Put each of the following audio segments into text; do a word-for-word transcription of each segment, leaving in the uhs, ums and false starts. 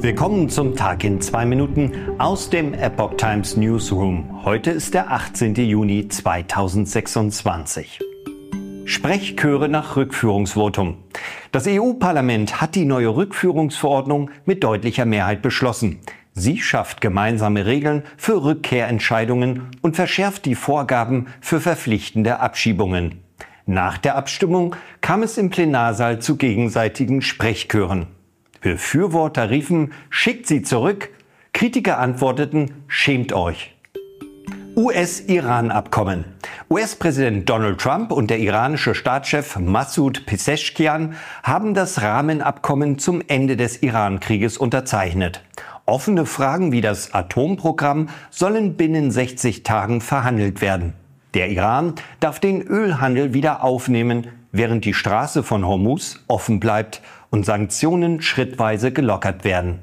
Willkommen zum Tag in zwei Minuten aus dem Epoch Times Newsroom. Heute ist der achtzehnte Juni zweitausendsechsundzwanzig. Sprechchöre nach Rückführungsvotum. Das E U-Parlament hat die neue Rückführungsverordnung mit deutlicher Mehrheit beschlossen. Sie schafft gemeinsame Regeln für Rückkehrentscheidungen und verschärft die Vorgaben für verpflichtende Abschiebungen. Nach der Abstimmung kam es im Plenarsaal zu gegenseitigen Sprechchören. Befürworter riefen, schickt sie zurück. Kritiker antworteten, schämt euch. U S-Iran-Abkommen. U S-Präsident Donald Trump und der iranische Staatschef Massoud Pezeshkian haben das Rahmenabkommen zum Ende des Iran-Krieges unterzeichnet. Offene Fragen wie das Atomprogramm sollen binnen sechzig Tagen verhandelt werden. Der Iran darf den Ölhandel wieder aufnehmen, während die Straße von Hormuz offen bleibt und Sanktionen schrittweise gelockert werden.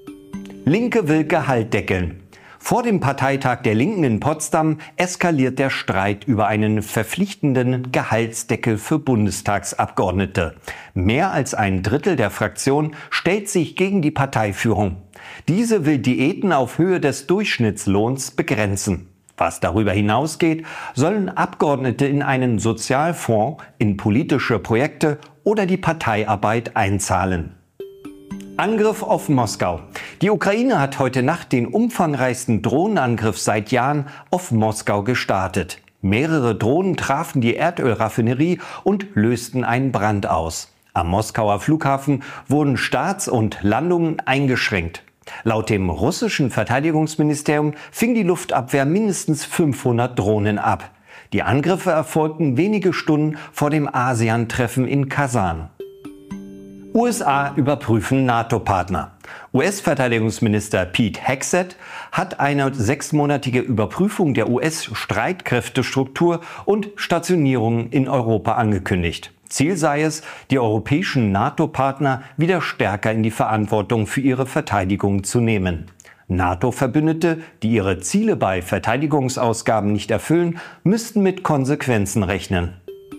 Linke will Gehalt deckeln. Vor dem Parteitag der Linken in Potsdam eskaliert der Streit über einen verpflichtenden Gehaltsdeckel für Bundestagsabgeordnete. Mehr als ein Drittel der Fraktion stellt sich gegen die Parteiführung. Diese will Diäten auf Höhe des Durchschnittslohns begrenzen. Was darüber hinausgeht, sollen Abgeordnete in einen Sozialfonds, in politische Projekte oder die Parteiarbeit einzahlen. Angriff auf Moskau. Die Ukraine hat heute Nacht den umfangreichsten Drohnenangriff seit Jahren auf Moskau gestartet. Mehrere Drohnen trafen die Erdölraffinerie und lösten einen Brand aus. Am Moskauer Flughafen wurden Starts und Landungen eingeschränkt. Laut dem russischen Verteidigungsministerium fing die Luftabwehr mindestens fünfhundert Drohnen ab. Die Angriffe erfolgten wenige Stunden vor dem ASEAN-Treffen in Kasan. U S A überprüfen NATO-Partner. U S-Verteidigungsminister Pete Hegseth hat eine sechsmonatige Überprüfung der U S-Streitkräftestruktur und Stationierungen in Europa angekündigt. Ziel sei es, die europäischen NATO-Partner wieder stärker in die Verantwortung für ihre Verteidigung zu nehmen. NATO-Verbündete, die ihre Ziele bei Verteidigungsausgaben nicht erfüllen, müssten mit Konsequenzen rechnen.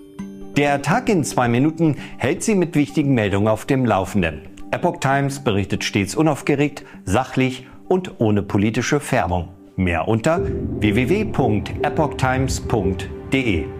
Der Tag in zwei Minuten hält Sie mit wichtigen Meldungen auf dem Laufenden. Epoch Times berichtet stets unaufgeregt, sachlich und ohne politische Färbung. Mehr unter w w w punkt epoch times punkt de.